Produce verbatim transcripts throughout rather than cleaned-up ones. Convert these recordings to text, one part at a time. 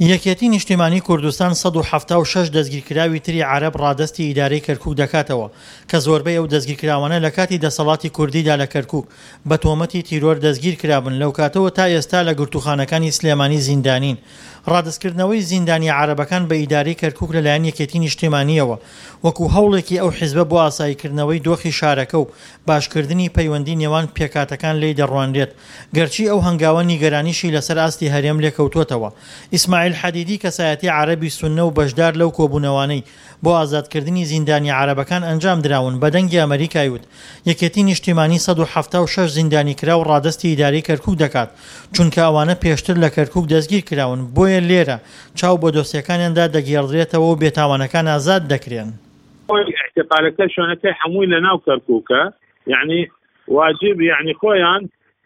یەکێتی نیشتیمانی کوردستان سەد و هەڤتا و شەش دەستگیرکراوی تری عەرەب ڕادەستی ئیدارەی کەرکووک دەکاتەوە کە زۆربەی ئەو دەستگیرکراوانە لە کاتی دەسەڵاتی کوردیدا لە کەرکووک بە تۆمەتی تیرۆر دەستگیر کرابن لەو کاتەوە تا ئێستا لە گرتوخانەکانی سلێمانی زیندانین. ڕادەستکردنەوەی زیندانی عەرەبەکان بە ئیدارەی کەرکووک لەلایەن یەکێتی نیشتیمانیەوە وەکو هەوڵێکی ئەو حیزبە بۆ ئاساییکردنەوەی دۆخی شارەکە و باشکردنی پەیوەندی نێوان پێکاتەکان لێی دەڕوانرێت، گەرچی ئەو هەنگاوە نیگەرانیشی لەسەر ئاستی هەرێم لێکەوتوتەوە. ئیسماعیل حەدیدی کەسایەتی عەرەبی سوننە و بەشدار لەو کۆبوونەوانەی بۆ ئازادکردنی زیندانی عەرەبەکان ئەنجام دراون بە دەنگی ئەمریکای وت یەکێتی نیشتیمانی سەد و هەڤتا و شەش زیندانی کراو ڕادەستی ئیدارەی کەرکووک دەکات چونکە ئەوانە پێشتر لە کەرکووک دەستگیر کراون، بۆیە لێرە چاو بۆ دۆسیەکانیاندا دەگێڕدرێتەوە و بێتاوانەکان ئازاد دەکرێن. اعتقالەکە شوێنەکەی هەمووی لەناو کەرکووکە، یعنی واجب یعنی خۆیان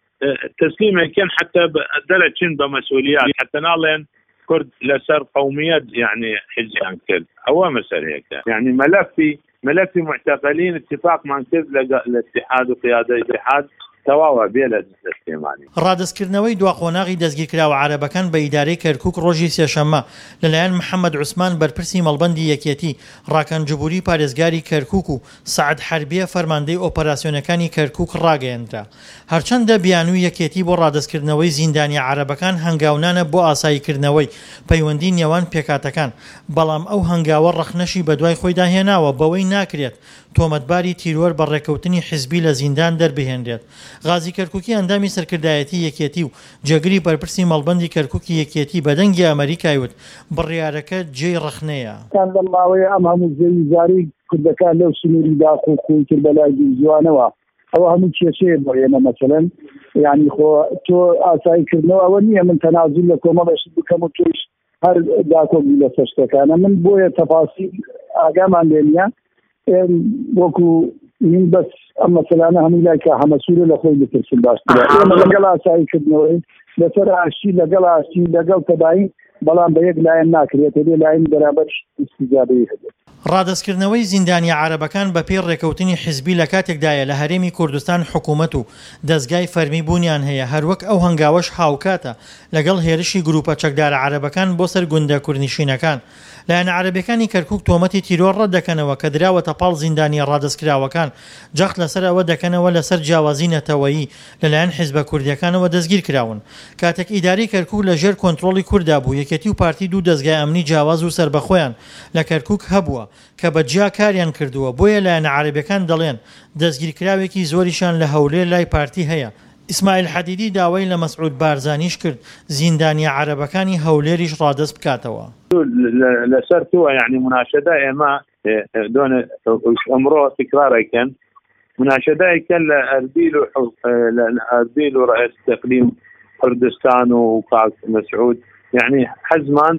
تسلیمێکیان حتى دەرەچین بە مەسئولیات حتى ناڵێن كرد لسر قوميات يعني حزيان كرد هو مسألة يعني ملفي ملفي معتقلين اتفاق مع كرد الاتحاد وقيادة الاتحاد تواوە بێ لە دەستێمانی. ڕادەستکردنەوەی دواخۆناغی دەستگیرکراوە عەرەبەکان بە ئیدارەی کەرکووک ڕۆژی سێشەممە لەلایەن محەممەد عوسمان بەرپرسی مەڵبەندی یەکێتی ڕاکەنجبووری پارێزگاری کەرکووک و سەعەد حەربیە فەرماندەی ئۆپەراسیۆنەکانی کەرکووک ڕاگەیەندرا. هەرچەندە بیانووی یەکێتی بۆ ڕادەستکردنەوەی زیندانی عەرەبەکان هەنگاونانە بۆ ئاساییکردنەوەی پەیوەندی نێوان پێکاتەکان، بەڵام ئەو هەنگاوە ڕەخنەشی بەدوای خۆیدا هێناوە بەوەی ناکرێت تۆمەتباری تیرۆر بە ڕێکەوتنی حیزبی لە زیندان دەربهێنرێت. غازی کەرکووکی ئەندامی سەرکردایەتی یەکێتی و جێگری بەرپرسی مەڵبەندی کەرکووکی یەکێتی بە دەنگی ئەمریکای وت بڕیارەکە جێی ڕەخنەیە. لە ماوەیە ئەم هەموو زەویزاری کوردەکان لەو سنووریدا خۆخۆی کرد بەلای جوانەوە ئەوە هەموو کێشەیە بۆ ئێمە مەسەلەن یعنی خۆ تۆ ئاساییکردنەوە ئەوە نییە من تەنازول لە کۆمەڵەشت بکەم و تۆش هەر داکۆبی لە سەشتەکانە من بۆیە تەفاسی ئاگامان لێ نییە وەکو من بەس ئەم مەسەلانە هەمووی لای کە هەمەسوورە لە خۆی بترسن باشترە. ئێمە لەگەڵ ئاساییکردنەوەی لەسەر ئاشتی لەگەڵ ئاشتی لەگەڵ تەداین بەڵام بە یەک لایەن ناکرێتە لێ لایەن بەرابەر استیجابەی هەبێت. ڕادەستکردنەوەی زیندانی عەرەبەکان بە پێی ڕێکەوتنی حیزبی لە کاتێکدایە لە هەرێمی کوردستان حکوومەت و دەستگای فەرمی بوونیان هەیە، هەروەک ئەو هەنگاوەش هاوکاتە لەگەڵ هێرشی گروپە چەکدارە عەرەبەکان بۆ سەر گوندە کوردنشینەکان. لایەن عەرەبیەکانی کەرکووک تۆمەتی تیرۆر ڕەت دەکەنەوە کە دراوەتە پاڵ زیندانی ڕادەستکراوەکان، جەخت لەسەر ئەوە دەکەنەوە لەسەر جیاوازی نەتەوەیی لەلایەن حیزبە کوردیەکانەوە دەستگیر کراون. کاتێک ئیدارەی کەرکووک لە ژێر کۆنتڕۆڵی کووردا بوو، یەکێتی و پارتی دوو دەستگای ئەمنی جیاواز و سەربەخۆیان لە کەرکووک هەبووە کە بە جیا کاریان کردووە، بۆیە لایەنە عەرەبیەکان دەڵێن دەستگیرکراوێکی زۆریشان لە هەولێر لای پارتی هەیە. ئیسماعیل حەدیدی داوای لە مەسعود بارزانیش کرد زیندانی عەرەبەکانی هەولێریش ڕادەست بکاتەوە. لەسەر تووە یعنی مناشدە ئێمە دۆن ئەمڕۆ تکرارێکن مناشدەیەکەن لە ئەربیل و ئەربیل و ڕئیس تەقلیم کوردستان و کاک مسعود يعني حزمان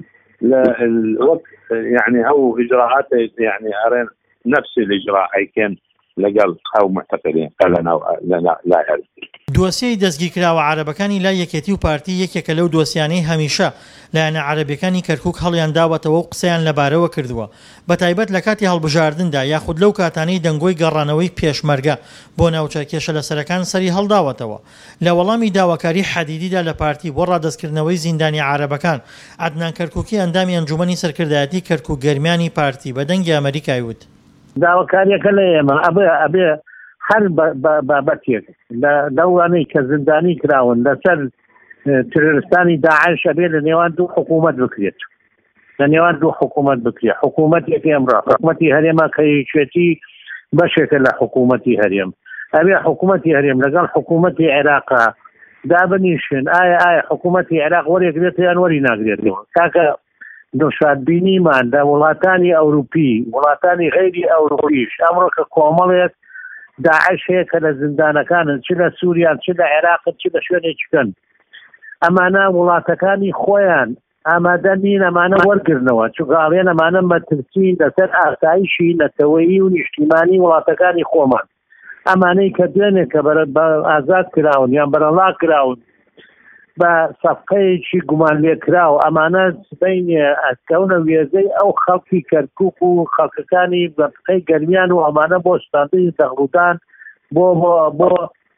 للوقت يعني أو إجراءات يعني أرين نفس الإجراء كان لقل أو معتقلين قالنا لا لا لا دوسیەی دەستگیرکراوە عەرەبەکانی لای یەکێتی و پارتی یەکێکە لەو دۆسیانەی هەمیشە لایەنە عەرەبیەکانی کەرکووک هەڵیان داوەتەوە و قسەیان لەبارەوە کردووە، بەتایبەت لە کاتی هەڵبژاردندا یاخود لەو کاتانەی دەنگۆی گەڕانەوەی پێشمەرگە بۆ ناوچە کێشە لەسەرەکان سەری هەڵداوەتەوە. لە وەڵامی داواکاری حەدیدیدا لە پارتی بۆ ڕادەستکردنەوەی زیندانی عەرەبەکان، عەدنان کەرکووکی ئەندامی ئەنجومەنی سەرکردایەتی کەرکووک گەرمیانی پارتی بە دەنگی ئەمریکای وت داواکاریەکە لە ئێمە ئەبێ ئەبێ هەر بابەتێک لەوانەی کە زیندانی کراون لەسەر ترۆریستانی داعش ئەبێ لە نێوان دوو حکوومەت بکرێت، لە نێوان دوو حکوومەت بکرێت. حکوومەتێکی ئەمڕۆ حکوومەتی هەرێمە کە یەکێتی بەشێکە لە حکوومەتی هەرێم، ئەبێ حکوومەتی هەرێم لەگەڵ حکوومەتی عێراقا دابنیشن ئایا ئایا حکوومەتی عێراق وەرێگرێت یان وەری ناگرێتەوە. کاکە دڵشادبینیمان لە وڵاتانی ئەوروپی وڵاتانی غەیری ئەوروپیش ئەمڕۆ کە کۆمەڵێک داعش هەیە کە لە زیندانەکانن چ لە سووریان چ لە عێراقن چ لە شوێنێکن، ئەمانە وڵاتەکانی خۆیان ئامادە نین ئەمانە وەرگرنەوە چوگاڵێن ئەمانە مەترسین لەسەر ئاسایشی نەتەوەیی و نیشتیمانی وڵاتەکانی خۆمان. ئەمانەی کە دوێنێ کە بە ئازاد کراون یان بەرەڵا کراون بە سەفقەیەکی گومان لێکراوە، ئەمانە بینێ ئەسکەونە وێزەی ئەو خەڵکی کەرکووک و خەڵکەکانی بە پقەی گەرمیان و ئەمانە بۆ شتاندنی دەغڵودان بۆ بۆ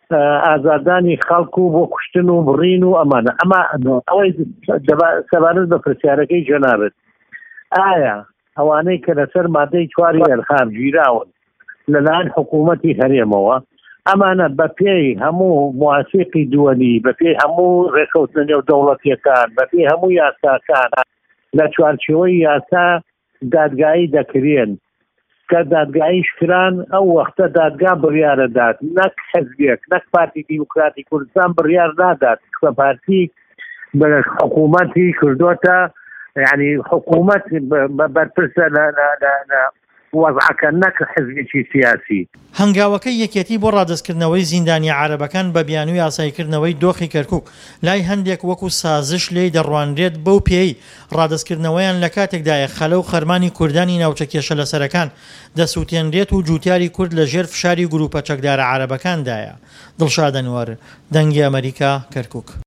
ئازادانی خەڵکو بۆ کوشتن و بڕین و ئەمانە ئەمە ئەوەی سەبارەت بە پرسیارەکەی جەنابەت ئایا ئەوانەی کە لەسەر مادەی چواری ئەلخام گیراون لەلایەن حکوومەتی هەرێمەوە ئەمانە بە پێی هەموو مواسیقی دووەلی بە پێی هەموو ڕێکەوتنە نێو دەوڵەتیەکان بە پێی هەموو یاساکان لە چوارچێوەی یاسا دادگایی دەکرێن کە دادگاییش کران ئەو وەختە دادگا بڕیارە دات نەک حەزبێک نەک پارتی دیموکراتی کوردستان بڕیار نادات کە پارتی حکوومەتی کردوتە یعنی حکوومەت بەرپرسە لە وەزعەکە نەک حزبێکی سیاسی. هەنگاوەکەی یەکێتی بۆ ڕادستکردنەوەی زیندانی عارەبەکان بە بیان و یاساییکردنەوەی دۆخی کەرکووک لای هەندێک وەکو سازش لێی دەڕوانرێت بەو پێی ڕادستکردنەوەیان لە کاتێکدایە خەلە و خەرمانی کوردانی ناوچە کێشە لەسەرەکان دەسووتێنرێت و جوتیاری کورد لە ژێر فشاری گروپە چەکدارە عارەبەکاندایە. دڵشاد ئەنوەر، دەنگی ئەمریکا، کەرکووک.